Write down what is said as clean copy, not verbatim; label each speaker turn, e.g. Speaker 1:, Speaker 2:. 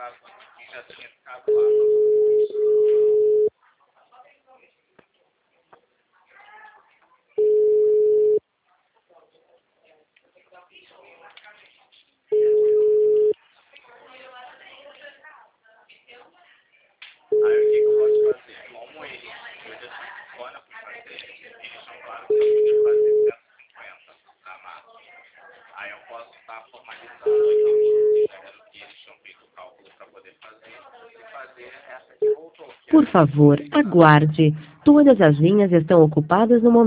Speaker 1: que já tinha ficado lá. Aí o que eu posso fazer? Como eles cuidam de fora para fazer, eles são claros que eu podia fazer 150 na massa. Aí eu posso estar formalizando aqui, dizendo que eles tinham feito o cálculo para poder fazer e fazer essa que voltou.
Speaker 2: Por favor, aguarde. Todas as linhas estão ocupadas no momento.